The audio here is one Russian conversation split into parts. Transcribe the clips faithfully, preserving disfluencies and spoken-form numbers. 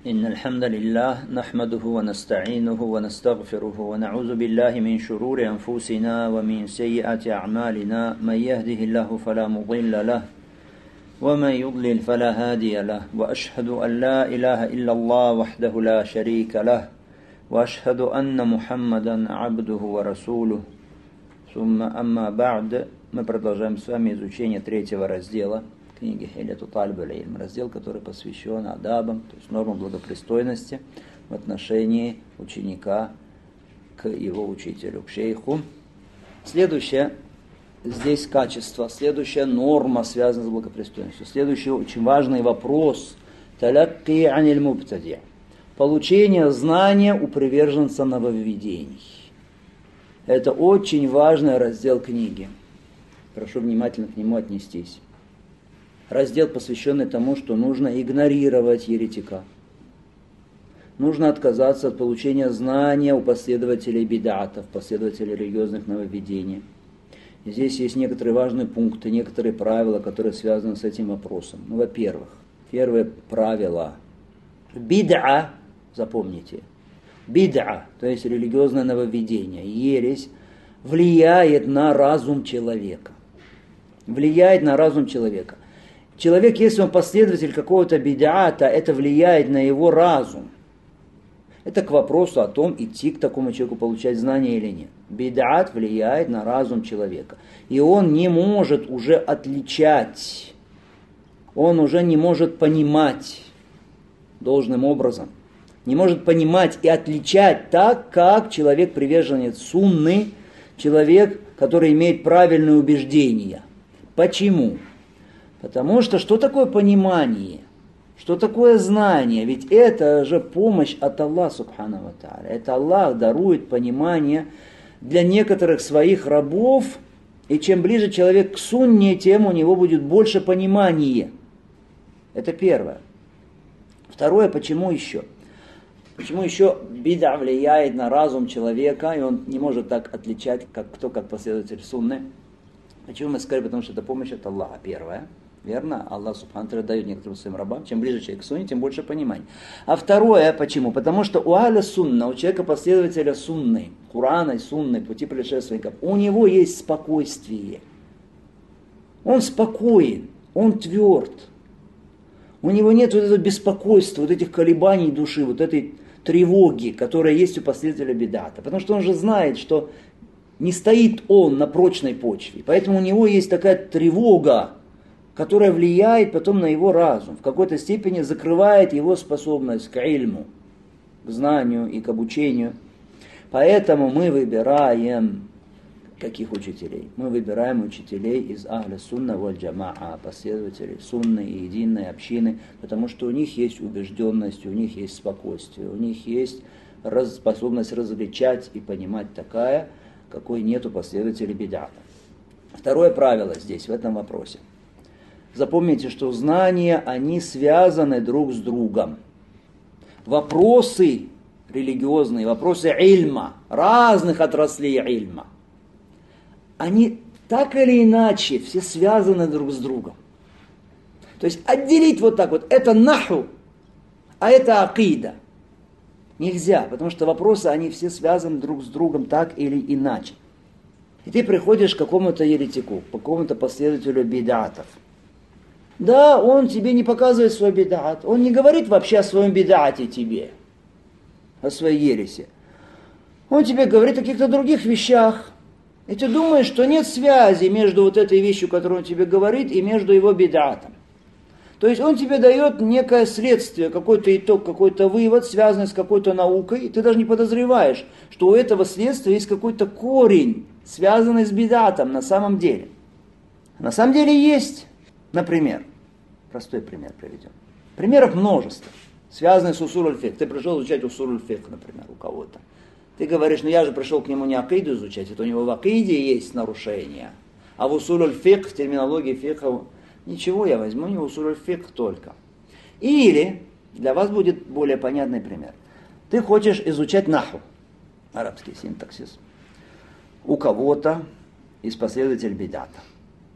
إن الحمد لله نحمده ونستعينه ونستغفره ونعوذ بالله من شرور أنفسنا ومن سيئات أعمالنا من يهده الله فلا مضل له ومن يضلل فلا هادي له وأشهد أن لا إله إلا الله وحده لا شريك له وأشهد أن محمدا عبده ورسوله ثم أما بعد. Мы продолжаем с вами изучение третьего раздела книги Хиляту Талиб аль-Илм, раздел, который посвящен адабам, то есть нормам благопристойности в отношении ученика к его учителю, к шейху. Следующее здесь качество, следующая норма связана с благопристойностью. Следующий очень важный вопрос – талакки аниль мубтади, получение знания у приверженца нововведений. Это очень важный раздел книги. Прошу внимательно к нему отнестись. Раздел, посвященный тому, что нужно игнорировать еретика. Нужно отказаться от получения знания у последователей бидатов, последователей религиозных нововведений. И здесь есть некоторые важные пункты, некоторые правила, которые связаны с этим вопросом. Ну, во-первых, первое правило. Бид'a, запомните, бид'a, то есть религиозное нововведение, ересь, влияет на разум человека. Влияет на разум человека. Человек, если он последователь какого-то бид'ата, это влияет на его разум. Это к вопросу о том, идти к такому человеку получать знания или нет. Бид'ат влияет на разум человека. И он не может уже отличать, он уже не может понимать должным образом. Не может понимать и отличать так, как человек приверженец сунны, человек, который имеет правильные убеждения. Почему? Потому что что такое понимание? Что такое знание? Ведь это же помощь от Аллаха субхану ва тааля. Это Аллах дарует понимание для некоторых своих рабов, и чем ближе человек к сунне, тем у него будет больше понимания. Это первое. Второе, почему еще? Почему еще бид'a влияет на разум человека, и он не может так отличать, как кто как последователь сунны? Почему мы сказали? Потому что это помощь от Аллаха, первое. Верно? Аллах субхану ва тааля дает некоторым своим рабам. Чем ближе человек к сунне, тем больше понимания. А второе, почему? Потому что у аля сунна, у человека последователя сунны, Курана и сунны, пути предшественников, у него есть спокойствие. Он спокоен, он тверд. У него нет вот этого беспокойства, вот этих колебаний души, вот этой тревоги, которая есть у последователя бидата. Потому что он же знает, что не стоит он на прочной почве. Поэтому у него есть такая тревога, которая влияет потом на его разум, в какой-то степени закрывает его способность к ильму, к знанию и к обучению. Поэтому мы выбираем каких учителей? Мы выбираем учителей из ахля сунна валь джамаа, последователей сунны и единой общины, потому что у них есть убежденность, у них есть спокойствие, у них есть раз, способность различать и понимать такая, какой нет у последователей бид'ата. Второе правило здесь, в этом вопросе. Запомните, что знания, они связаны друг с другом. Вопросы религиозные, вопросы ильма, разных отраслей ильма, они так или иначе все связаны друг с другом. То есть отделить вот так вот, это наху, а это акида. Нельзя, потому что вопросы, они все связаны друг с другом так или иначе. И ты приходишь к какому-то еретику, к какому-то последователю бид'атов. Да, он тебе не показывает свой бид'ат, он не говорит вообще о своем бид'ате тебе, о своей ереси. Он тебе говорит о каких-то других вещах. И ты думаешь, что нет связи между вот этой вещью, которую он тебе говорит, и между его бид'атом. То есть он тебе дает некое следствие, какой-то итог, какой-то вывод, связанный с какой-то наукой, и ты даже не подозреваешь, что у этого следствия есть какой-то корень, связанный с бид'атом на самом деле. На самом деле есть, например, простой пример приведем. Примеров множество, связанных с усуль аль-фикх. Ты пришел изучать усуль аль-фикх, например, у кого-то. Ты говоришь, ну я же пришел к нему не акиду изучать, это у него в акиде есть нарушения. А в усуль аль-фикх, в терминологии фикха, ничего, я возьму не усуль аль-фикх только. Или, для вас будет более понятный пример. Ты хочешь изучать наху, арабский синтаксис, у кого-то из последователей бид'ата.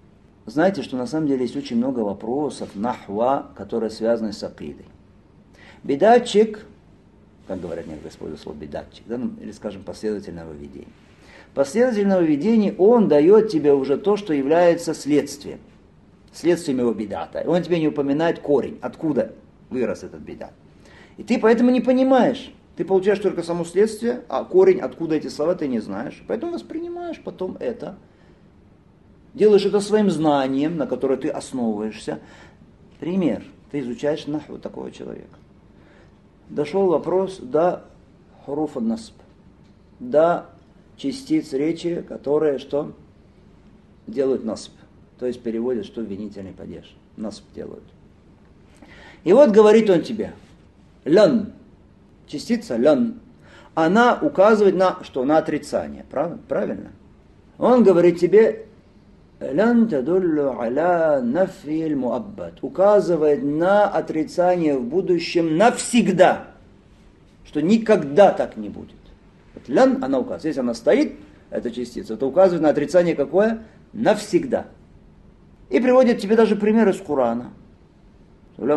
Знаете, что на самом деле есть очень много вопросов нахва, которые связаны с акидой. Бидатчик, как говорят некоторые используют слово бидатчик, да, или, скажем, последовательного видения. Последовательного видения он дает тебе уже то, что является следствием. Следствием его бидата. Он тебе не упоминает корень, откуда вырос этот бидат. И ты поэтому не понимаешь. Ты получаешь только само следствие, а корень, откуда эти слова, ты не знаешь. Поэтому воспринимаешь потом это. Делаешь это своим знанием, на которое ты основываешься. Пример. Ты изучаешь нахву такого человека. Дошел вопрос до хуруф ан-насб. До частиц речи, которые что? Делают насб. То есть переводят, что винительный падеж. Насб делают. И вот говорит он тебе. Лян. Частица лян. Она указывает на что? На отрицание. Правильно? Он говорит тебе лян тадуллу аля нафиль муаббад. Указывает на отрицание в будущем навсегда. Что никогда так не будет. Вот лян, она указывает. Если она стоит, эта частица, это указывает на отрицание какое? Навсегда. И приводит тебе даже примеры из Корана. Не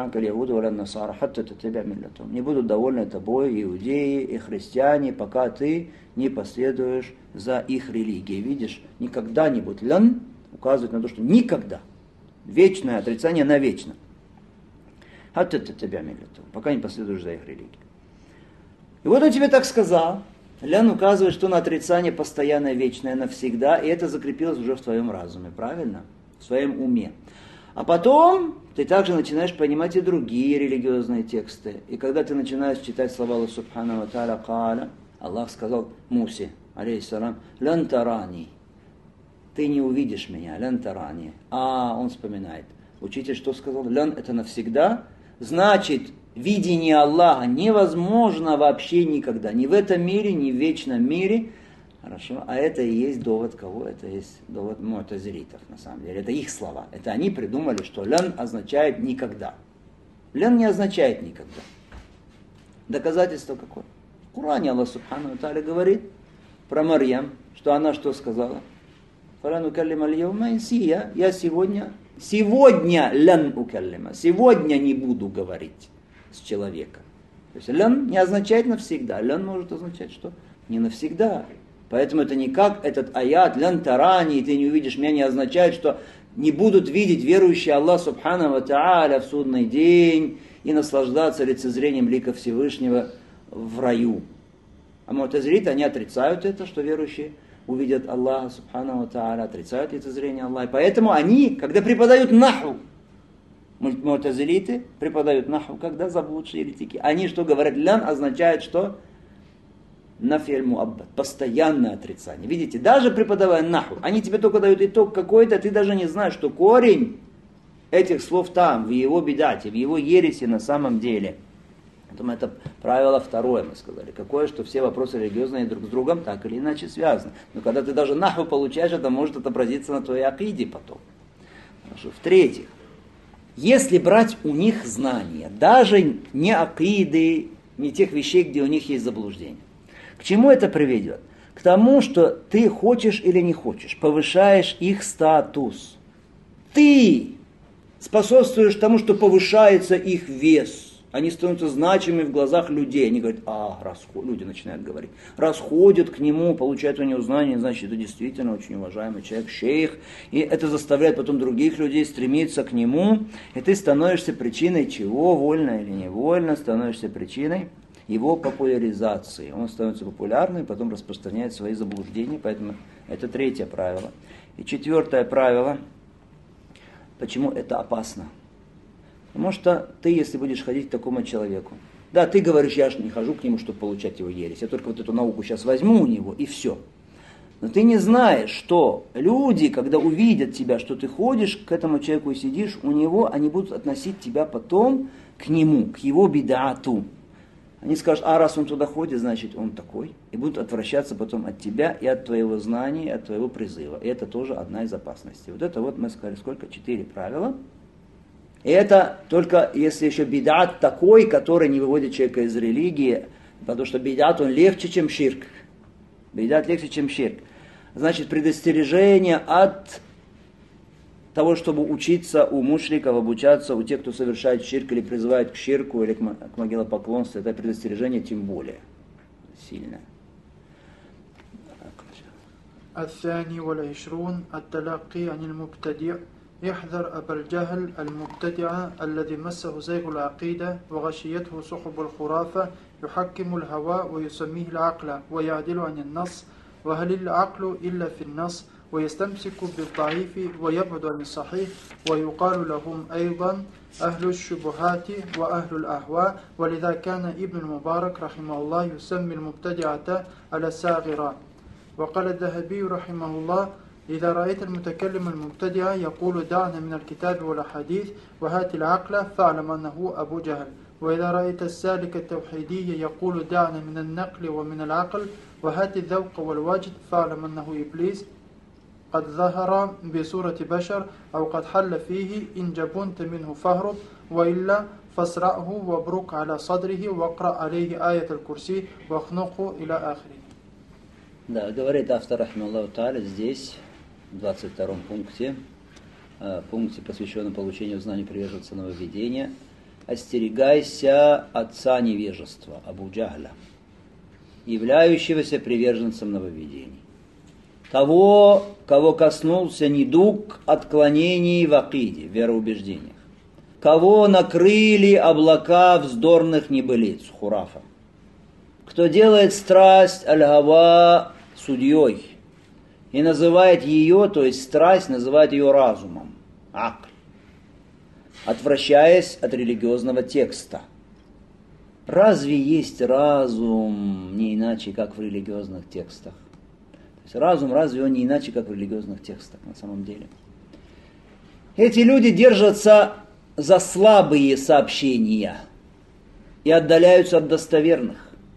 будут довольны тобой иудеи и христиане, пока ты не последуешь за их религией. Видишь, никогда не будет. Лян указывает на то, что никогда. Вечное отрицание навечно. Пока не последуешь за их религией. И вот он тебе так сказал. Лян указывает, что на отрицание постоянное, вечное, навсегда. И это закрепилось уже в твоем разуме. Правильно? В своем уме. А потом ты также начинаешь понимать и другие религиозные тексты. И когда ты начинаешь читать слова Аллаха Субхану ва Тааля, Кааля, Аллах сказал Мусе, алейхиссалам, «Лян тарани». Ты не увидишь меня, «Лян тарани». А, он вспоминает. Учитель что сказал? «Лян» это навсегда. Значит, видение Аллаха невозможно вообще никогда. Ни в этом мире, ни в вечном мире. Хорошо, а это и есть довод кого? Это есть довод му'тазилитов, на самом деле. Это их слова. Это они придумали, что лян означает никогда. Лян не означает никогда. Доказательство какое? В Коране Аллах Субхану ва Тааля говорит про Марьям, что она что сказала? Я сегодня, сегодня лян укаллима, сегодня не буду говорить с человеком. То есть лян не означает навсегда. Лян может означать что? Не навсегда. Поэтому это не как этот аят, лян тарани, и ты не увидишь меня, не означает, что не будут видеть верующие Аллах Субхану ва Тааля в судный день и наслаждаться лицезрением лика Всевышнего в раю. А му'тазилиты, они отрицают это, что верующие увидят Аллаха Субхану ва Тааля, отрицают лицезрение Аллаха. И поэтому они, когда преподают наху, му'тазилиты преподают наху, когда заблудшие еретики, они что говорят? Лян означает что? Нафиль муаббад, постоянное отрицание. Видите, даже преподавая наху, они тебе только дают итог какой-то, ты даже не знаешь, что корень этих слов там, в его бидате, в его ереси на самом деле. Поэтому это правило второе, мы сказали. Какое, что все вопросы религиозные друг с другом так или иначе связаны. Но когда ты даже наху получаешь, это может отобразиться на твоей акиде потом. Хорошо. В-третьих, если брать у них знания, даже не акиды, не тех вещей, где у них есть заблуждение, к чему это приведет? К тому, что ты хочешь или не хочешь, повышаешь их статус. Ты способствуешь тому, что повышается их вес. Они становятся значимыми в глазах людей. Они говорят, а, расход... люди начинают говорить. Расходят к нему, получают у него знания, значит, это действительно очень уважаемый человек, шейх. И это заставляет потом других людей стремиться к нему. И ты становишься причиной чего, вольно или невольно, становишься причиной его популяризации. Он становится популярным, потом распространяет свои заблуждения, поэтому это третье правило. И четвертое правило, почему это опасно? Потому что ты, если будешь ходить к такому человеку, да, ты говоришь, я же не хожу к нему, чтобы получать его ересь, я только вот эту науку сейчас возьму у него, и все. Но ты не знаешь, что люди, когда увидят тебя, что ты ходишь к этому человеку и сидишь у него, они будут относить тебя потом к нему, к его бидату. Они скажут, а раз он туда ходит, значит он такой. И будут отвращаться потом от тебя и от твоего знания, и от твоего призыва. И это тоже одна из опасностей. Вот это вот мы сказали, сколько? Четыре правила. И это только если еще бидат такой, который не выводит человека из религии. Потому что бидат, он легче, чем ширк. Бидат легче, чем ширк. Значит, предостережение от того, чтобы учиться у мушриков, обучаться у тех, кто совершает ширк или призывает к ширку или к могилопоклонству, это предостережение тем более сильное. الثاني والعشرون التلقي عن المبتدع احذر أبا الجهل المبتدع الذي مسه زيغ العقيدة وغشيته سحب الخرافة يحكم الهوى ويسميه العقل ويعدل عن النص وهل العقل إلا في النص ويستمسك بالضعيف ويبعد عن الصحيح ويقال لهم أيضا أهل الشبهات وأهل الأهواء ولذا كان ابن المبارك رحمه الله يسمي المبتدعة على الساغرة. وقال الذهبي رحمه الله إذا رأيت المتكلم المبتدع يقول دعنا من الكتاب والحديث وهات العقل فاعلم أنه أبو جهل، وإذا رأيت السالك التوحيدي يقول دعنا من النقل ومن العقل وهات الذوق والوجد فاعلم أنه إبليس قد ظهر بصورة بشر أو قد حل فيه إن جبنت منه فاهرب وإلا فاسرعه وابرك على صدره واقرأ عليه آية الكرسي واخنقه إلى آخره. Да, говорит автор, рахималлаху тааля, здесь, в двадцать втором пункте, пункте, посвященном получению знаний приверженца нововведения, остерегайся отца невежества, Абу Джахля, являющегося приверженцем нововведений. Того, кого коснулся недуг отклонений в акиде, в вероубеждениях. Кого накрыли облака вздорных небылиц, хурафа. Кто делает страсть аль-гава судьей и называет ее, то есть страсть, называет ее разумом, акль, отвращаясь от религиозного текста. Разве есть разум не иначе, как в религиозных текстах? То есть разум, разве он не иначе, как в религиозных текстах на самом деле? Эти люди держатся за слабые сообщения и отдаляются от достоверных.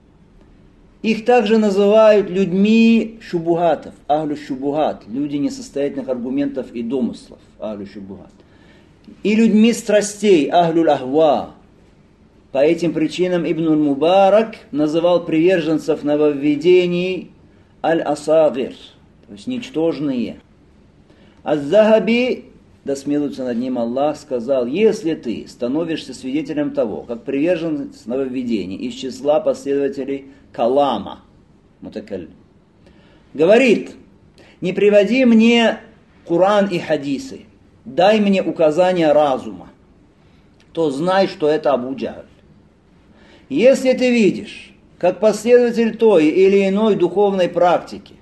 Их также называют людьми шубухатов, ахлю шубухат, люди несостоятельных аргументов и домыслов, ахлю шубухат. И людьми страстей, ахлю ахва. По этим причинам Ибн Мубарак называл приверженцев нововведений аль-асагир, то есть ничтожные. Аз-Захаби, да смилуется над ним Аллах, сказал: если ты становишься свидетелем того, как приверженец нововведений из числа последователей калама, мутакаллим, говорит: не приводи мне Коран и хадисы, дай мне указания разума, то знай, что это Абу Джахль. Если ты видишь, как последователь той или иной духовной практики,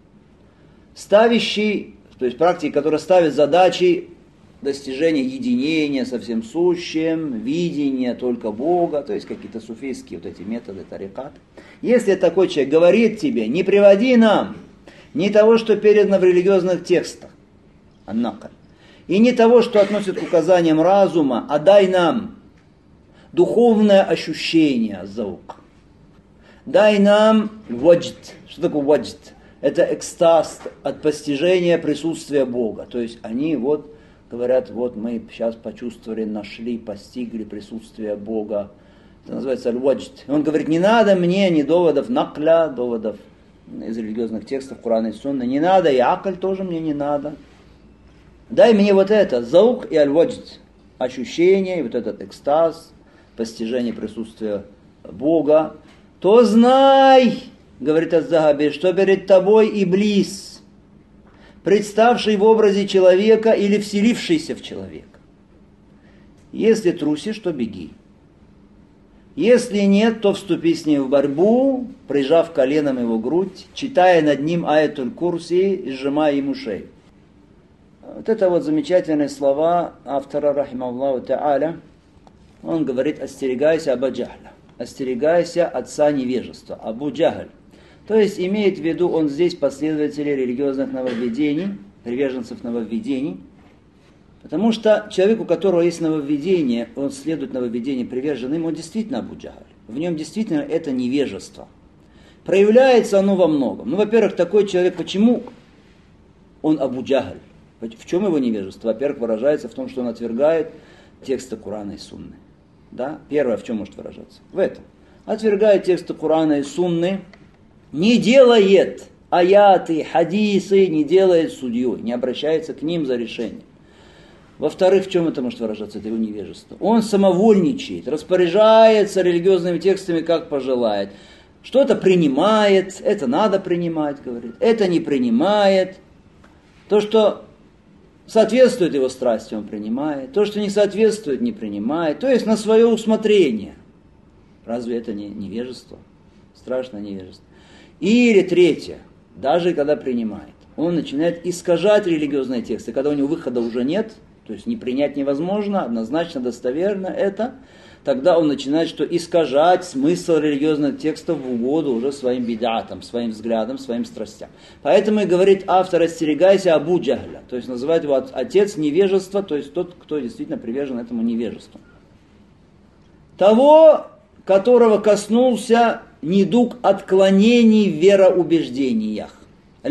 ставящий, то есть практики, которая ставит задачи достижения единения со всем сущим, видения только Бога, то есть какие-то суфийские вот эти методы, тарикат. Если такой человек говорит тебе: не приводи нам ни того, что передано в религиозных текстах, аннакаль, и не того, что относит к указаниям разума, а дай нам духовное ощущение, заук. Дай нам ваджд. Что такое ваджд? Это экстаз от постижения присутствия Бога. То есть они вот говорят: вот мы сейчас почувствовали, нашли, постигли присутствие Бога. Это называется аль-ваджд. Он говорит: не надо мне ни доводов накля, доводов из религиозных текстов Корана и Сунны, не надо, и акль тоже мне не надо. Дай мне вот это, заук и аль-ваджд, ощущение, и вот этот экстаз, постижение присутствия Бога. То знай, говорит аз-Захаби, что перед тобой Иблис, представший в образе человека или вселившийся в человека. Если трусишь, то беги. Если нет, то вступи с ним в борьбу, прижав коленом его грудь, читая над ним аятуль курси и сжимая ему шею. Вот это вот замечательные слова автора, рахималлаху та'аля. Он говорит: остерегайся Абу Джахля, остерегайся отца невежества, Абу Джахль. То есть имеет в виду он здесь последователей религиозных нововведений, приверженцев нововведений, потому что человек, у которого есть нововведение, он следует нововведению приверженным, он действительно Абу Джахль. В нем действительно это невежество. Проявляется оно во многом. Ну, во-первых, такой человек, почему он Абу Джахль? В чем его невежество? Во-первых, выражается в том, что он отвергает тексты Корана и Сунны. Да? Первое, в чем может выражаться? В этом. Отвергает тексты Корана и Сунны, не делает аяты, хадисы, не делает судьей, не обращается к ним за решением. Во-вторых, в чем это может выражаться, это его невежество? Он самовольничает, распоряжается религиозными текстами, как пожелает. Что-то принимает, это надо принимать, говорит, это не принимает. То, что соответствует его страсти, он принимает. То, что не соответствует, не принимает. То есть на свое усмотрение. Разве это не невежество? Страшное невежество. Или третье, даже когда принимает, он начинает искажать религиозные тексты, когда у него выхода уже нет, то есть не принять невозможно, однозначно, достоверно это, тогда он начинает что искажать смысл религиозных текстов в угоду уже своим бидатам, своим взглядам, своим страстям. Поэтому и говорит автор: остерегайся Абу Джахля, то есть называет его отец невежества, то есть тот, кто действительно привержен этому невежеству. Того, которого коснулся недуг отклонений в вероубеждениях. То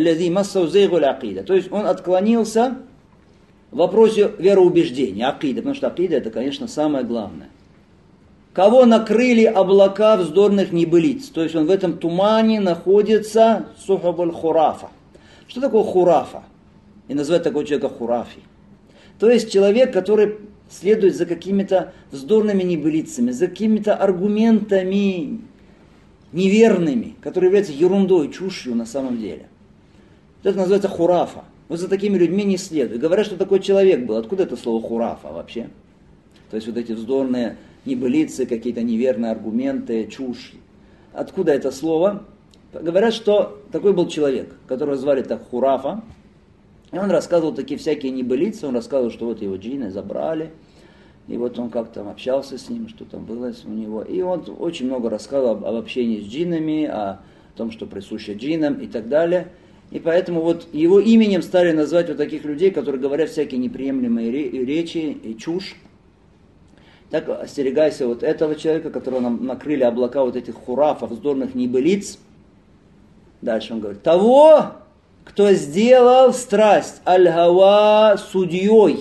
есть он отклонился в вопросе вероубеждения, акида, потому что акида это, конечно, самое главное. Кого накрыли облака вздорных небылиц, то есть он в этом тумане находится, сухабуль хурафа. Что такое хурафа? И называют такого человека хурафи. То есть человек, который следует за какими-то вздорными небылицами, за какими-то аргументами неверными, которые являются ерундой, чушью на самом деле. Это называется хурафа. Вот за такими людьми не следует. Говорят, что такой человек был. Откуда это слово хурафа вообще? То есть вот эти вздорные небылицы, какие-то неверные аргументы, чушь. Откуда это слово? Говорят, что такой был человек, которого звали так хурафа. И он рассказывал такие всякие небылицы. Он рассказывал, что вот его джинны забрали. И вот он как-то общался с ним, что там было у него. И он очень много рассказывал об, об общении с джиннами, о том, что присуще джиннам и так далее. И поэтому вот его именем стали называть вот таких людей, которые говорят всякие неприемлемые речи и чушь. Так остерегайся вот этого человека, которого нам накрыли облака вот этих хурафов, вздорных небылиц. Дальше он говорит: того, кто сделал страсть аль-гава судьей.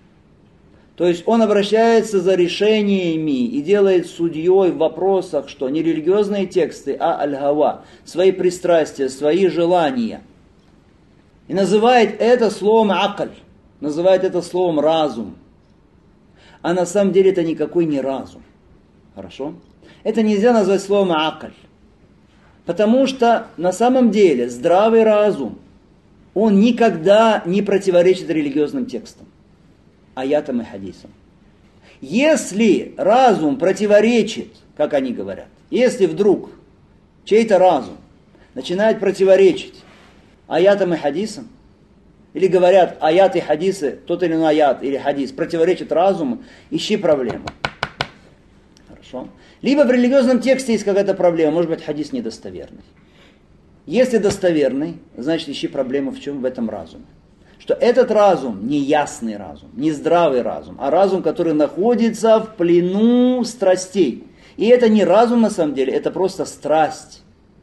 То есть он обращается за решениями и делает судьей в вопросах, что не религиозные тексты, а аль-гава, свои пристрастия, свои желания. И называет это словом акль, называет это словом разум. А на самом деле это никакой не разум. Хорошо? Это нельзя назвать словом акль. Потому что на самом деле здравый разум, он никогда не противоречит религиозным текстам, аятам и хадисам. Если разум противоречит, как они говорят, если вдруг чей-то разум начинает противоречить аятам и хадисам, или говорят, аят и хадисы, тот или иной аят или хадис противоречит разуму, ищи проблему. Хорошо? Либо в религиозном тексте есть какая-то проблема, может быть, хадис недостоверный. Если достоверный, значит, ищи проблему в чем? В этом разуме. Что этот разум не ясный разум, не здравый разум, а разум, который находится в плену страстей. И это не разум на самом деле, это просто страсть.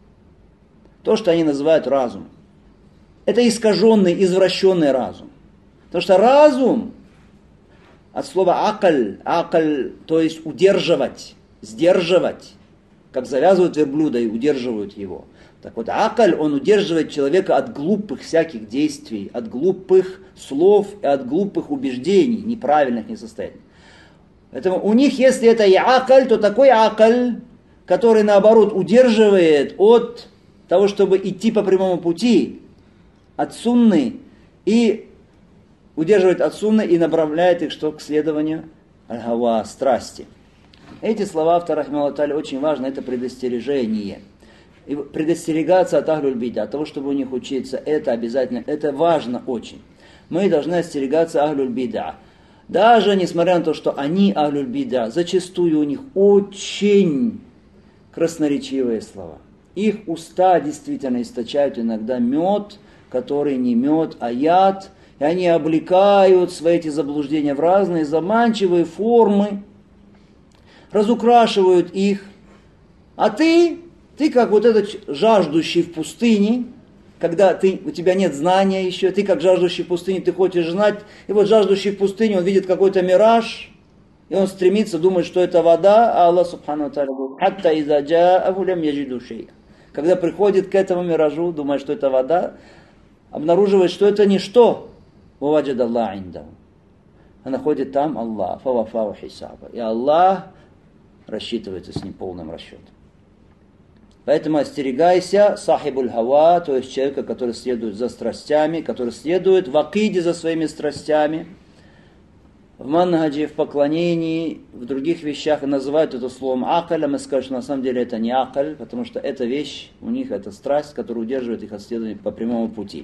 То, что они называют разумом. Это искаженный, извращенный разум. Потому что разум, от слова акль, акль, то есть удерживать, сдерживать, как завязывают верблюда и удерживают его. Так вот, акль, он удерживает человека от глупых всяких действий, от глупых слов и от глупых убеждений, неправильных, несостоятельных. Поэтому у них, если это и акль, то такой акль, который, наоборот, удерживает от того, чтобы идти по прямому пути, от сунны, и удерживает от сунны и направляет их что к следованию аль-гава, страсти. Эти слова автора рахимахуллаху тааля очень важно, это предостережение. И предостерегаться от ахлюль бида, от того, чтобы у них учиться, это обязательно, это важно очень. Мы должны остерегаться ахлюль бида. Даже несмотря на то, что они ахлюль бида, зачастую у них очень красноречивые слова. Их уста действительно источают иногда мед, который не мед, а яд, и они облекают свои эти заблуждения в разные заманчивые формы, разукрашивают их. А ты, ты как вот этот жаждущий в пустыне, когда ты, у тебя нет знания еще, ты как жаждущий в пустыне, ты хочешь знать, и вот жаждущий в пустыне, он видит какой-то мираж, и он стремится, думает, что это вода, а Аллах субхану ва тааля говорит: «Хатта иза джа'аху лям яджиду шей'ан». Когда приходит к этому миражу, думает, что это вода, обнаруживает, что это ничто. а находит там Аллах. Фавафау хисаба. И Аллах рассчитывается с ним полным расчетом. Поэтому остерегайся сахибуль хава, то есть человека, который следует за страстями, который следует в акиде за своими страстями, в манхаджи, в поклонении, в других вещах, и называют это словом акаль, а мы скажем, что на самом деле это не акаль, потому что эта вещь, у них это страсть, которая удерживает их от следования по прямому пути.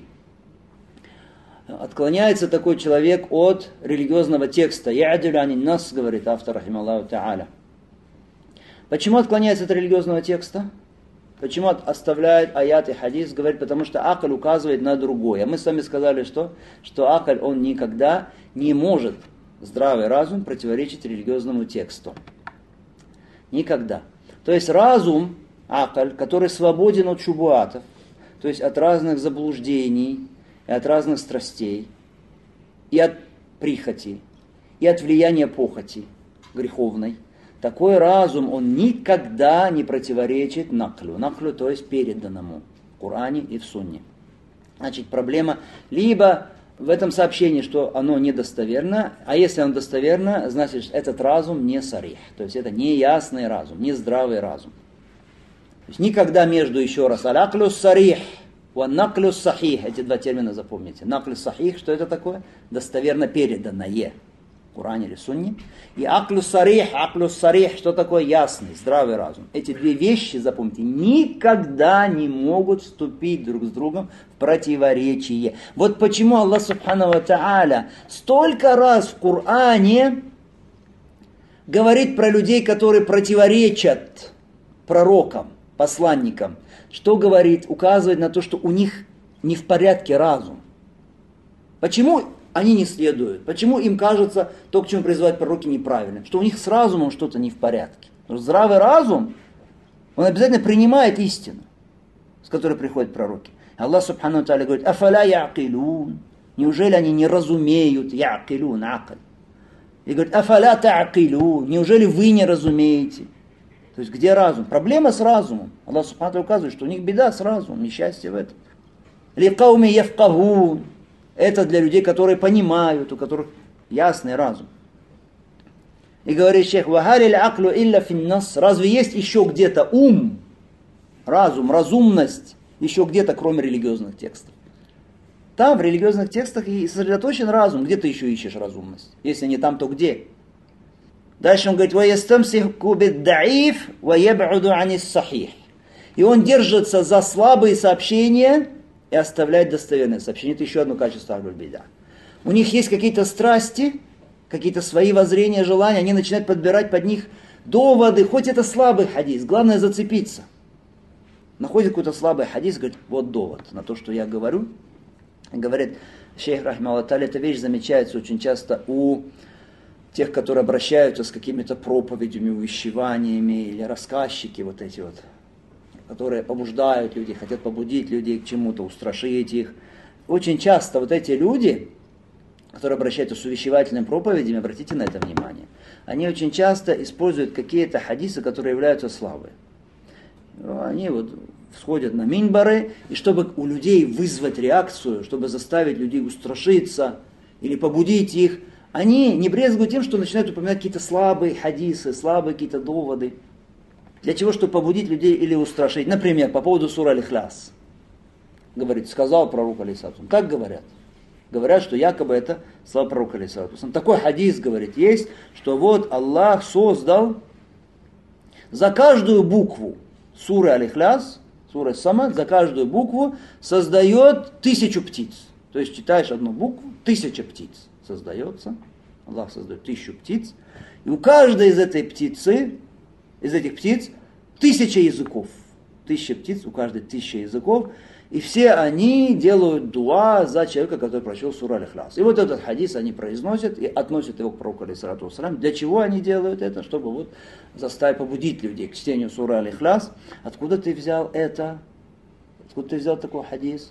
Отклоняется такой человек от религиозного текста. «Я'адилю анин нас», говорит автор, рахималлаху та'аля. Почему отклоняется от религиозного текста? Почему оставляет аят и хадис? Говорит, потому что акаль указывает на другое. Мы с вами сказали, что, что акаль, он никогда не может, здравый разум, противоречить религиозному тексту. Никогда. То есть разум, акаль, который свободен от шубуатов, то есть от разных заблуждений, и от разных страстей, и от прихоти, и от влияния похоти греховной, такой разум, он никогда не противоречит наклю. Наклю, то есть переданному в Коране и в Сунне. Значит, проблема либо в этом сообщении, что оно недостоверно, а если оно достоверно, значит, этот разум не сарих. То есть это не ясный разум, не здравый разум. То есть никогда между, еще раз, аляклю сарих, наклю сахих, эти два термина запомните. Наклю сахих, что это такое? Достоверно переданное. В Коране или Сунне. И аклю сарих, аклю сарих, что такое ясный, здравый разум. Эти две вещи, запомните, никогда не могут вступить друг с другом в противоречие. Вот почему Аллах Субхану ва Тааля столько раз в Коране говорит про людей, которые противоречат пророкам, посланникам. Что говорит? Указывает на то, что у них не в порядке разум. Почему они не следуют? Почему им кажется то, к чему призывают пророки, неправильным? Что у них с разумом что-то не в порядке. Потому что здравый разум, он обязательно принимает истину, с которой приходят пророки. Аллах Субхану Тааля говорит, афаля я'акилун. Неужели они не разумеют? Я'акилун, акаль. И говорит, афаля та'акилун. Неужели вы не разумеете? То есть где разум? Проблема с разумом. Аллах Субхану Тааля указывает, что у них беда с разумом, несчастье в этом. Ликауми яфкагун. Это для людей, которые понимают, у которых ясный разум. И говорит шейх, вахалиль аклю илля финнас. Разве есть еще где-то ум, разум, разумность, еще где-то, кроме религиозных текстов? Там, в религиозных текстах, и сосредоточен разум. Где ты еще ищешь разумность? Если не там, то где? Дальше он говорит, ваястамсиху биддаиф ваяб'уду анис сахих. И он держится за слабые сообщения и оставляет достоверные сообщения. Это еще одно качество ахлюль бида. У них есть какие-то страсти, какие-то свои воззрения, желания, они начинают подбирать под них доводы, хоть это слабый хадис, главное зацепиться. Находит какой-то слабый хадис, говорит, вот довод на то, что я говорю. И говорит, шейх рахмаллаху та'аля, эта вещь замечается очень часто у тех, которые обращаются с какими-то проповедями, увещеваниями, или рассказчики вот эти вот, которые побуждают людей, хотят побудить людей к чему-то, устрашить их. Очень часто вот эти люди, которые обращаются с увещевательными проповедями, обратите на это внимание, они очень часто используют какие-то хадисы, которые являются слабые. Они вот всходят на минбары, и чтобы у людей вызвать реакцию, чтобы заставить людей устрашиться или побудить их, они не брезгуют тем, что начинают упоминать какие-то слабые хадисы, слабые какие-то доводы. Для чего? Чтобы побудить людей или устрашить. Например, по поводу сура Аль-Ихляс. Говорит, сказал пророк алейхиссалату. Как говорят? Говорят, что якобы это слова пророка алейхиссалату. Такой хадис, говорит, есть, что вот Аллах создал за каждую букву суры Аль-Ихляс, сура Самад, за каждую букву создает тысячу птиц. То есть читаешь одну букву, тысяча птиц создается. Аллах создает тысячу птиц. И у каждой из этой птицы, из этих птиц, тысяча языков. Тысяча птиц, у каждой тысяча языков. И все они делают дуа за человека, который прочел суру Аль-Ихляс. И вот этот хадис они произносят и относят его к пророку алейхиссалату вассалям. Для чего они делают это? Чтобы вот заставить, побудить людей к чтению суры Аль-Ихляс. Откуда ты взял это? Откуда ты взял такой хадис?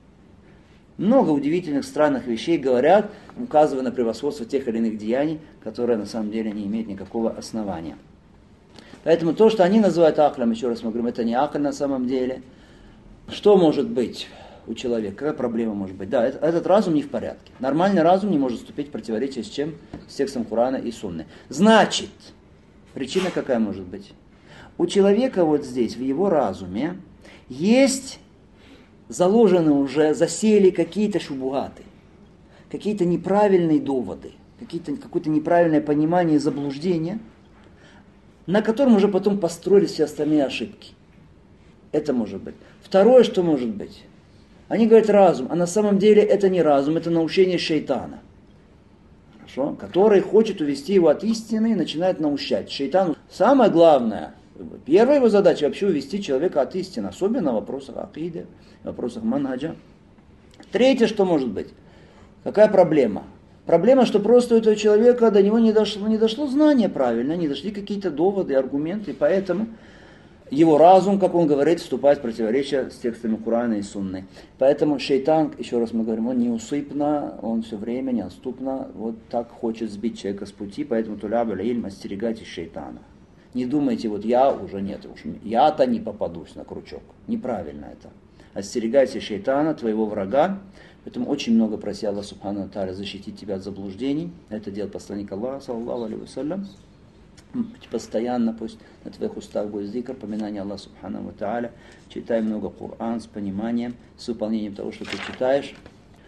Много удивительных, странных вещей говорят, указывая на превосходство тех или иных деяний, которые на самом деле не имеют никакого основания. Поэтому то, что они называют аклем, еще раз мы говорим, это не акль на самом деле. Что может быть? у человека, какая проблема может быть? Да, этот разум не в порядке. Нормальный разум не может вступить в противоречие с чем? С текстом Корана и Сунны. Значит, причина какая может быть? У человека вот здесь, в его разуме, есть заложены уже, засели какие-то шубугаты, какие-то неправильные доводы, какие-то, какое-то неправильное понимание и заблуждение, на котором уже потом построились все остальные ошибки. Это может быть. Второе, что может быть. Они говорят разум, а на самом деле это не разум, это наущение шайтана. Хорошо? Который хочет увести его от истины и начинает наущать. Шайтану самое главное, первая его задача вообще увести человека от истины, особенно в вопросах акиды, в вопросах манхаджа. Третье, что может быть. Какая проблема? Проблема, что просто у этого человека до него не дошло, не дошло знание правильно, не дошли какие-то доводы, аргументы, и поэтому его разум, как он говорит, вступает в противоречие с текстами Корана и Сунны. Поэтому шайтан, еще раз мы говорим, он неусыпно, он все время неотступно вот так хочет сбить человека с пути, поэтому туляб аль-илм, остерегайтесь шайтана. Не думайте, вот я уже нет, уж я-то не попадусь на крючок. Неправильно это. Остерегайся шайтана, твоего врага. Поэтому очень много проси Аллах Субхану ва Тааля защитить тебя от заблуждений. Это делает посланник Аллаха, саллаллаху алейхи ва саллям. Постоянно пусть на твоих устах будет зикр, поминание Аллаха Субхану ва Тааля. Читай много Коран с пониманием, с выполнением того, что ты читаешь.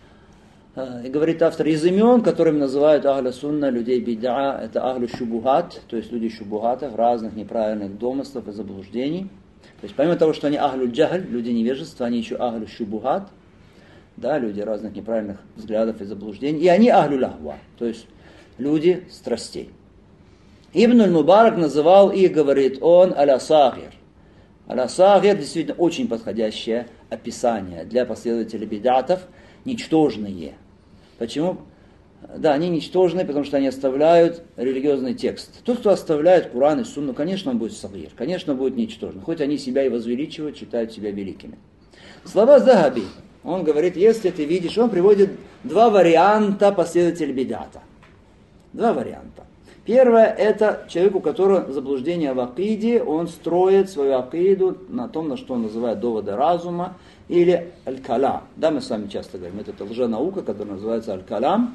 И говорит автор, из имен, которыми называют ахля сунна, людей бид'a, это ахлю шубухат, то есть люди шубухатов, разных неправильных домыслов и заблуждений. То есть помимо того, что они ахлю джахль, люди невежества, они еще ахлю шубухат, да, люди разных неправильных взглядов и заблуждений. И они ахлю лахва, то есть люди страстей. Ибн аль-Мубарак называл их, говорит он, аля-сагир. Аля-сагир действительно очень подходящее описание для последователей бид'атов, ничтожные. Почему? Да, они ничтожные, потому что они оставляют религиозный текст. Тот, кто оставляет Коран и Сунну, конечно, он будет сагир, конечно, будет ничтожным. Хоть они себя и возвеличивают, считают себя великими. Слова Захаби. Он говорит, если ты видишь, он приводит два варианта последователей бид'ата. Два варианта. Первое, это человек, у которого заблуждение в акиде, он строит свою акиду на том, на что он называет доводы разума, или аль-калам. Да, мы с вами часто говорим, это лженаука, которая называется аль-калам.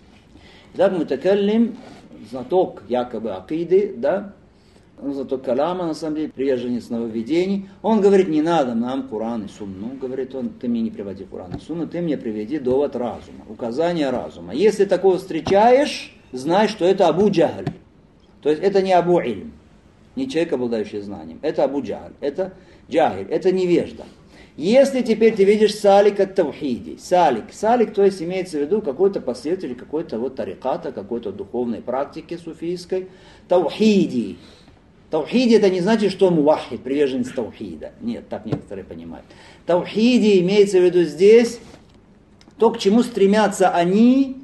Так мутакаллим, знаток якобы акиды, да, знаток калама, на самом деле, приверженец нововведений, он говорит, не надо нам Коран и Сунну. Говорит он, ты мне не приводи Коран и Сунну, ты мне приведи довод разума, указание разума. Если такого встречаешь, знай, что это Абу Джахль. То есть это не Абу Ильм, не человек, обладающий знанием. Это Абу Джахль, это джахиль, это невежда. Если теперь ты видишь салик от таухиди, салик, салик, то есть имеется в виду какой-то последователь, какой-то вот тариката, какой-то духовной практики суфийской, таухиди. Таухиди это не значит, что он мувахид, приверженец таухида. Нет, так некоторые понимают. Таухиди имеется в виду здесь то, к чему стремятся они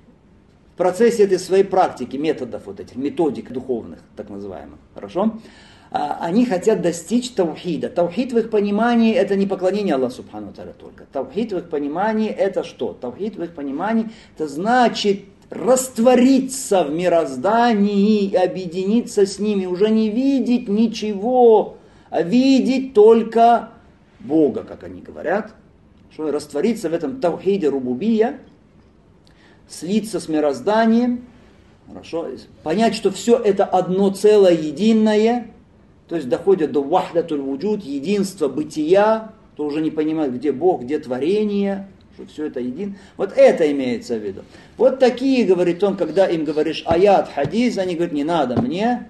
в процессе этой своей практики, методов вот этих, методик духовных, так называемых. Хорошо? Они хотят достичь таухида. Таухид в их понимании это не поклонение Аллаху Субхану ва Тааля только. Таухид в их понимании это что? Таухид в их понимании это значит раствориться в мироздании и объединиться с ними. Уже не видеть ничего, а видеть только Бога, как они говорят. Что раствориться в этом таухиде рубубия, слиться с мирозданием, хорошо, понять, что все это одно целое, единое. То есть доходят до вахдатуль вуджуд, единства бытия, то уже не понимают, где Бог, где творение, что все это един. Вот это имеется в виду. Вот такие, говорит он, когда им говоришь аят, хадис, они говорят, не надо мне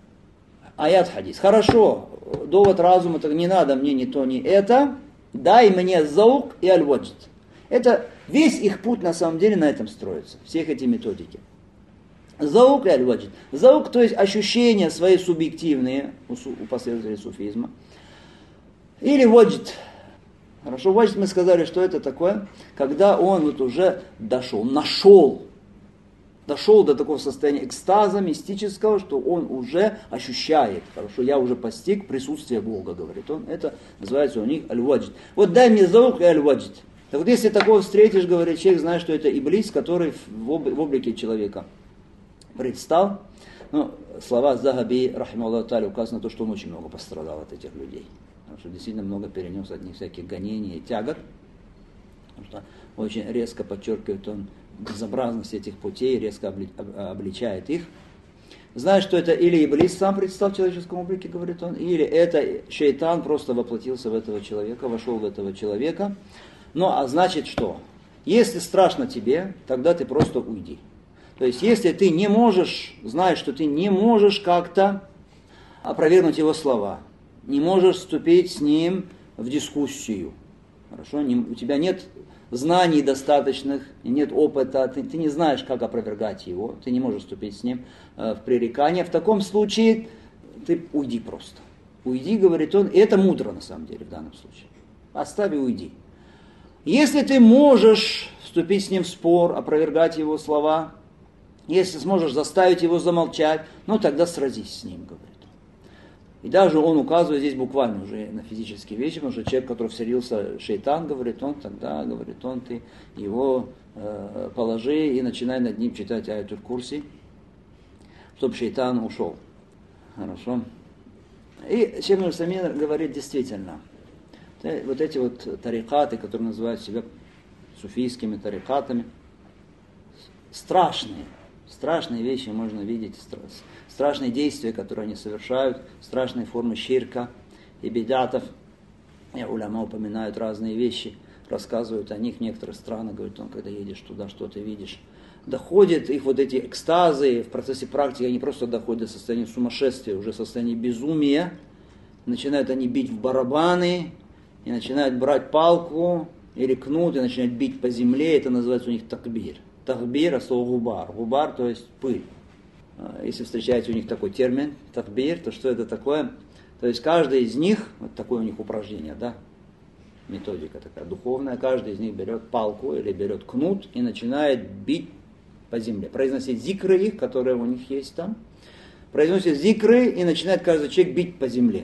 аят, хадис. Хорошо, довод разума, так не надо мне ни то, ни это, дай мне заук и аль-ваджд. Это весь их путь на самом деле на этом строится, всех эти методики. Заук и аль-ваджд. Заук, то есть ощущения свои субъективные у, у последователей суфизма. Или ваджд. Хорошо, ваджд мы сказали, что это такое, когда он вот уже дошел, нашел, дошел до такого состояния экстаза мистического, что он уже ощущает. Хорошо, я уже постиг присутствие Бога, говорит он. Это называется у них аль-ваджд. Вот дай мне заук и аль-ваджд. Так вот если такого встретишь, говорит человек, знаешь, что это иблис, который в, об, в облике человека предстал. Ну, слова Захаби, рахималлаху тааля, указано на то, что он очень много пострадал от этих людей. Потому что действительно много перенес от них всяких гонений и тягот. Потому что очень резко подчеркивает он безобразность этих путей, резко обличает их. Знаешь, что это или Иблис сам предстал в человеческом облике, говорит он, или это шейтан просто воплотился в этого человека, вошел в этого человека. Ну, а значит что? Если страшно тебе, тогда ты просто уйди. То есть, если ты не можешь, знаешь, что ты не можешь как-то опровергнуть его слова, не можешь вступить с ним в дискуссию, хорошо? Не, у тебя нет знаний достаточных, нет опыта, ты, ты не знаешь, как опровергать его, ты не можешь вступить с ним э, в пререкание. В таком случае ты уйди просто. Уйди, говорит он, и это мудро на самом деле в данном случае. Оставь и уйди. Если ты можешь вступить с ним в спор, опровергать его слова, если сможешь заставить его замолчать, ну тогда сразись с ним, говорит. И даже он указывает здесь буквально уже на физические вещи, потому что человек, который вселился шейтан, говорит он, тогда, говорит он, ты его э, положи и начинай над ним читать аятуль курси, чтобы шейтан ушел. Хорошо. И Шейх Аль-Усаймин говорит действительно, вот эти вот тарикаты, которые называют себя суфийскими тарикатами, страшные, страшные вещи можно видеть, страшные действия, которые они совершают, страшные формы ширка и бидатов. И уляма упоминают разные вещи, рассказывают о них в некоторых странах, говорят, он, когда едешь туда, что ты видишь. Доходят их вот эти экстазы в процессе практики, они просто доходят до состояния сумасшествия, уже состояния безумия. Начинают они бить в барабаны, и начинают брать палку или кнут, и начинают бить по земле, это называется у них такбир. Такбир, а слово губар. Губар, то есть пыль. Если встречаете у них такой термин, такбир, то что это такое? То есть каждый из них, вот такое у них упражнение, да, методика такая духовная, каждый из них берет палку или берет кнут и начинает бить по земле. Произносить зикры их, которые у них есть там. Произносит зикры и начинает каждый человек бить по земле.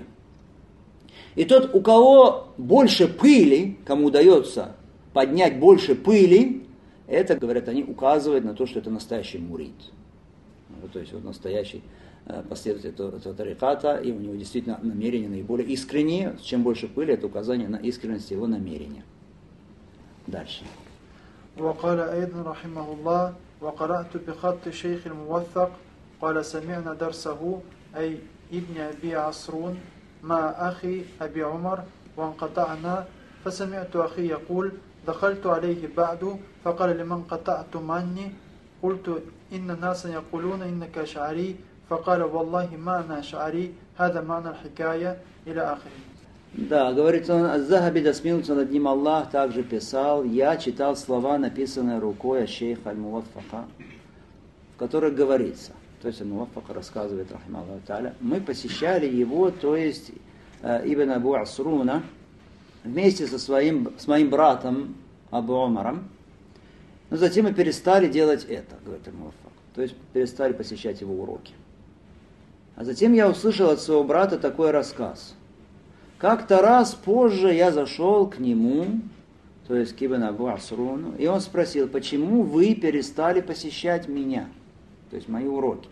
И тот, у кого больше пыли, кому удается поднять больше пыли, это, говорят они, указывает на то, что это настоящий мурид. То есть вот настоящий последователь этого, этого тариката, и у него действительно намерения наиболее искренние. Чем больше пыли, это указание на искренность его намерения. Дальше. وقال أيضا رحمه الله وقرأت بخط الشيخ الموثق قال سمعنا درسه أي ابن أبي عصرون مع أخي أبي عمر وانقطعنا فسمعت أخي يقول دخلت عليه بعد فقال لمن قطعتم عني قلت إن الناس يقولون إنك أشعري فقال والله ما أنا أشعري هذا معنى الحكاية إلى آخره. Да, говорит он, Аз-Захаби, да смилуется над ним Аллах, также писал, я читал слова, написанные рукой шейха Аль-Муаффака, в которых говорится, то есть Аль-Муаффак рассказывает, рахималлаху тааля, мы посещали его, то есть Ибн Абу Асруна, вместе со своим, с моим братом Абу Умаром, но затем мы перестали делать это, говорит Аль-Муаффак, то есть перестали посещать его уроки. А затем я услышал от своего брата такой рассказ. Как-то раз позже я зашел к нему, то есть к Ибн Абу Асруну, и он спросил, почему вы перестали посещать меня, то есть мои уроки.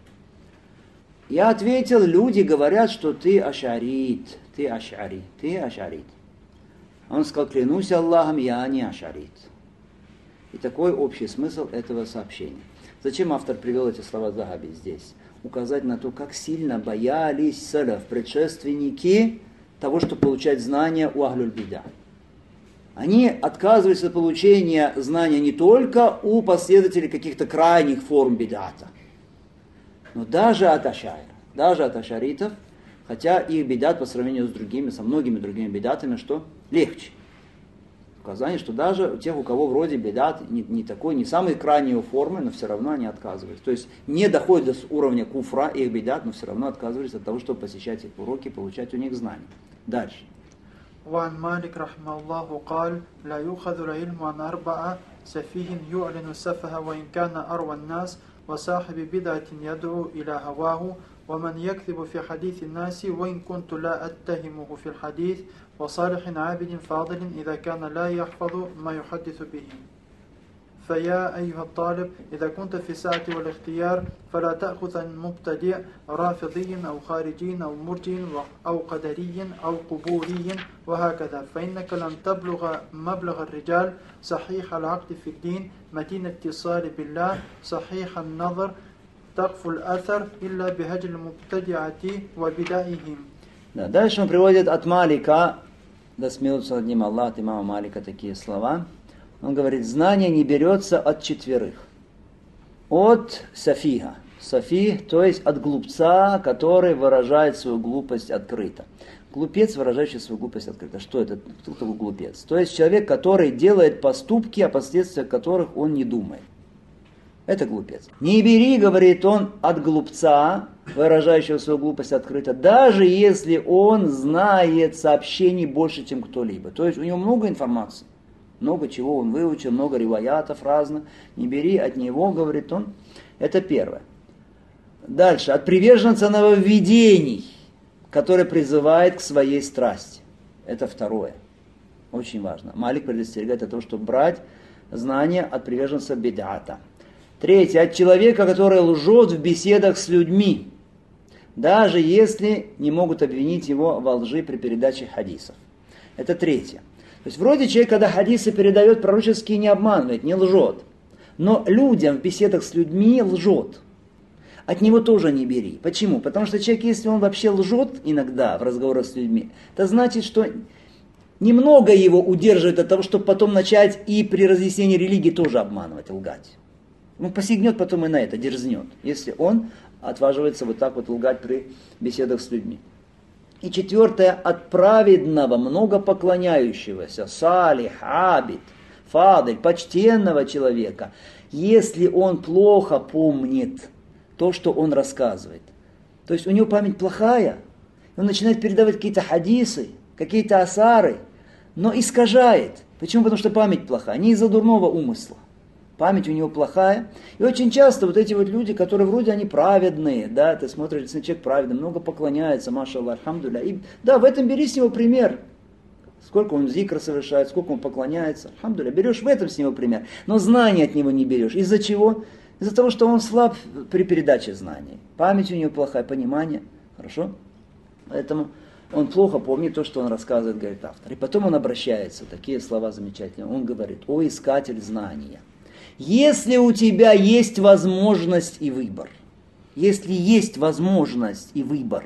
Я ответил, люди говорят, что ты ашарит, ты ашари, ты ашарит. Он сказал, клянусь Аллахом, я не ашарит. И такой общий смысл этого сообщения. Зачем автор привел эти слова Захаби здесь? Указать на то, как сильно боялись салаф, предшественники, того, чтобы получать знания у ахлюль бида. Они отказывались от получения знания не только у последователей каких-то крайних форм бидата, но даже от ашайр, даже от ашаритов, хотя их бидат по сравнению с другими, со многими другими бидатами, что легче. Указание, что даже у тех, у кого вроде бидат не, не такой, не самой крайней формы, но все равно они отказывались. То есть не доходит до уровня куфра их бидат, но все равно отказывались от того, чтобы посещать их уроки, получать у них знания. Дальше. وعن مالك رحمه الله قال لا يؤخذ العلم عن أربعة سفيه يعلن السفه وإن كان أروى الناس وصاحب بدعة يدعو إلى هواه ومن يكذب في حديث الناس وإن كنت لا أتهمه في الحديث وصالح عابد فاضل إذا كان لا يحفظ ما يحدث به فيا أيها الطالب إذا كنت في ساعة والاختيار فلا تأخذ عن مبتدع رافضي أو خارجي أو مرجي أو قدري أو قبوري وهكذا، فإنك لن تبلغ مبلغ الرجال صحيح العقد في الدين متين اتصال بالله صحيح النظر تقف الأثر إلا بهجر المبتدعة وبدائهم. Да, дальше он приводит от Малика, да смеются над ним Аллах, от имама Малика такие слова. Он говорит, знание не берется от четверых. От сафиха. Сафих, то есть от глупца, который выражает свою глупость открыто. Глупец, выражающий свою глупость открыто. Что это? Кто такой глупец? То есть человек, который делает поступки, о последствиях которых он не думает. Это глупец. Не бери, говорит он, от глупца, выражающего свою глупость открыто, даже если он знает сообщений больше, чем кто-либо. То есть у него много информации, много чего он выучил, много риваятов разных. Не бери от него, говорит он. Это первое. Дальше. От приверженца нововведений, который призывает к своей страсти. Это второе. Очень важно. Малик предостерегает о том, чтобы брать знания от приверженца бид'ата. Третье. От человека, который лжет в беседах с людьми, даже если не могут обвинить его во лжи при передаче хадисов. Это третье. То есть вроде человек, когда хадисы передает, пророческие не обманывает, не лжет. Но людям в беседах с людьми лжет. От него тоже не бери. Почему? Потому что человек, если он вообще лжет иногда в разговорах с людьми, это значит, что немного его удерживает от того, чтобы потом начать и при разъяснении религии тоже обманывать, лгать. Он посягнет потом и на это, дерзнет, если он отваживается вот так вот лгать при беседах с людьми. И четвертое, от праведного, много поклоняющегося, салих, абид, фадль, почтенного человека, если он плохо помнит то, что он рассказывает. То есть у него память плохая, он начинает передавать какие-то хадисы, какие-то асары, но искажает. Почему? Потому что память плохая, не из-за дурного умысла. Память у него плохая. И очень часто вот эти вот люди, которые вроде они праведные, да, ты смотришь на человека праведный, много поклоняется, машаллах, альхамдулилля. И да, в этом бери с него пример. Сколько он зикр совершает, сколько он поклоняется, альхамдулилля. Берешь в этом с него пример. Но знания от него не берешь. Из-за чего? Из-за того, что он слаб при передаче знаний. Память у него плохая, понимание. Хорошо? Поэтому он плохо помнит то, что он рассказывает, говорит автор. И потом он обращается, такие слова замечательные. Он говорит, о искатель знания. Если у тебя есть возможность и выбор, если есть возможность и выбор,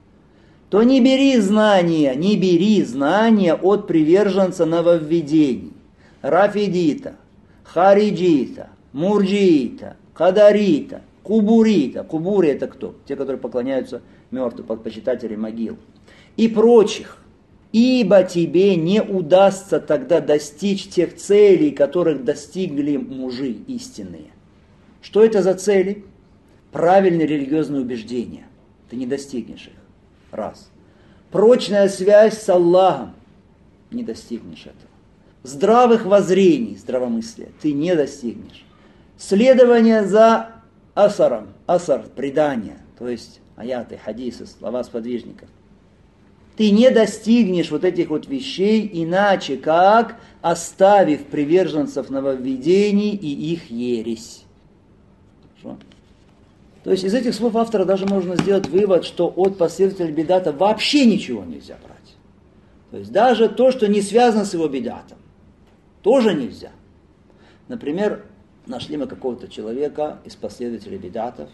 то не бери знания, не бери знания от приверженца нововведений, рафидита, хариджита, мурджиита, кадарита, кубурита. Кубури это кто? Те, которые поклоняются мертвым, почитатели могил. И прочих. Ибо тебе не удастся тогда достичь тех целей, которых достигли мужи истинные. Что это за цели? Правильные религиозные убеждения. Ты не достигнешь их. Раз. Прочная связь с Аллахом. Не достигнешь этого. Здравых воззрений, здравомыслия. Ты не достигнешь. Следование за асаром. Асар, предание. То есть аяты, хадисы, слова сподвижников. Ты не достигнешь вот этих вот вещей иначе, как оставив приверженцев нововведений и их ересь. Хорошо? То есть из этих слов автора даже можно сделать вывод, что от последователя бидата вообще ничего нельзя брать. То есть даже то, что не связано с его бидатом, тоже нельзя. Например, нашли мы какого-то человека из последователей бидатов,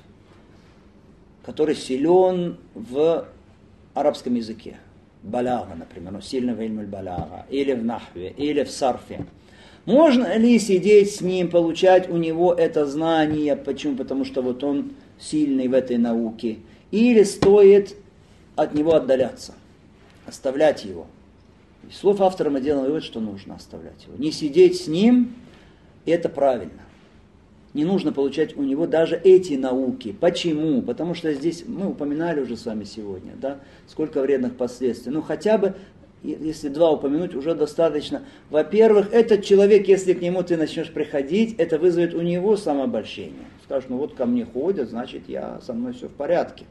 который силен в арабском языке. Балага, например, сильно в ильмуль балага, или в нахве, или в сарфе. Можно ли сидеть с ним, получать у него это знание? Почему? Потому что вот он сильный в этой науке. Или стоит от него отдаляться, оставлять его? Из слов автора мы делаем вывод, что нужно оставлять его. Не сидеть с ним, это правильно. Не нужно получать у него даже эти науки. Почему? Потому что здесь, мы упоминали уже с вами сегодня, да, сколько вредных последствий. Ну хотя бы, если два упомянуть, уже достаточно. Во-первых, этот человек, если к нему ты начнешь приходить, это вызовет у него самообольщение. Скажешь, ну вот ко мне ходят, значит я, со мной все в порядке.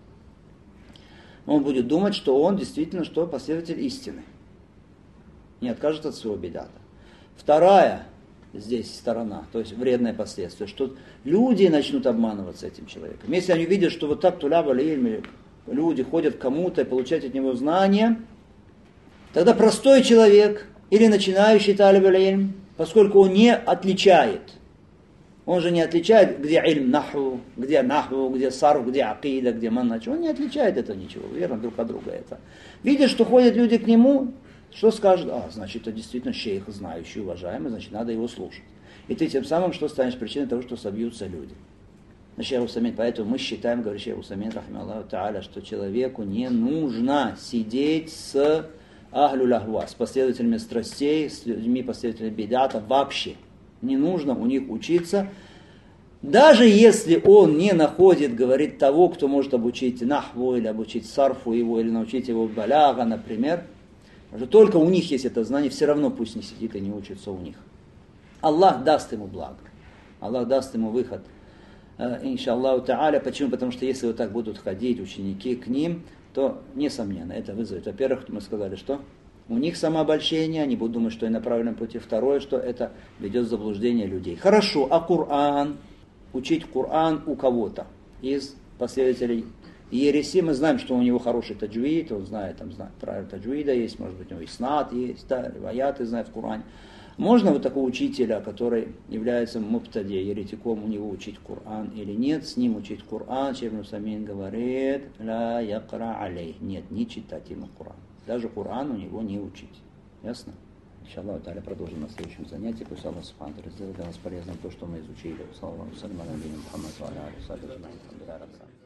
Он будет думать, что он действительно что, последователь истины. Не откажет от своего бидата. Вторая здесь сторона, то есть вредное последствие, что люди начнут обманываться этим человеком. Если они видят, что вот так туляб аль-илм, люди ходят к кому-то и получают от него знания, тогда простой человек или начинающий талиб аль-илм, поскольку он не отличает, он же не отличает, где ильм наху, где наху, где сарф, где акида, где маннач. Он не отличает это ничего, верно, друг от друга это. Видя, что ходят люди к нему, что скажут? А, значит, это действительно шейх, знающий, уважаемый, значит, надо его слушать. И ты тем самым, что станешь причиной того, что собьются люди. Шейх Усамин, поэтому мы считаем, говорит Шейх Усамин, рахмаллаху тааля, что человеку не нужно сидеть с ахлю ахва, с последователями страстей, с людьми, последователями бидата вообще. Не нужно у них учиться, даже если он не находит, говорит, того, кто может обучить нахву, или обучить сарфу его, или научить его баляга, например. Потому что только у них есть это знание, все равно пусть не сидит и не учится у них. Аллах даст ему благо, Аллах даст ему выход, иншаллаху тааля. Почему? Потому что если вот так будут ходить ученики к ним, то, несомненно, это вызовет. Во-первых, мы сказали, что у них самообольщение, они будут думать, что они на правильном пути. Второе, что это ведет в заблуждение людей. Хорошо, а Коран? Учить Коран у кого-то из последователей ереси. Мы знаем, что у него хороший таджвид, он знает, там, знает правила таджвида есть, может быть, у него иснат есть, да, риваяты знает в Коране. Можно вот такого учителя, который является муптади, еретиком, у него учить Коран или нет, с ним учить Коран? Шейх Усамин говорит, ла якра алей, нет, не читать ему Коран. Даже Коран у него не учить. Ясно? Иншаллаху тааля продолжим на следующем занятии. Пусть Аллах субхану ва тааля сделает для нас полезным то, что мы изучили. Саллаллаху алейхи ва саллям.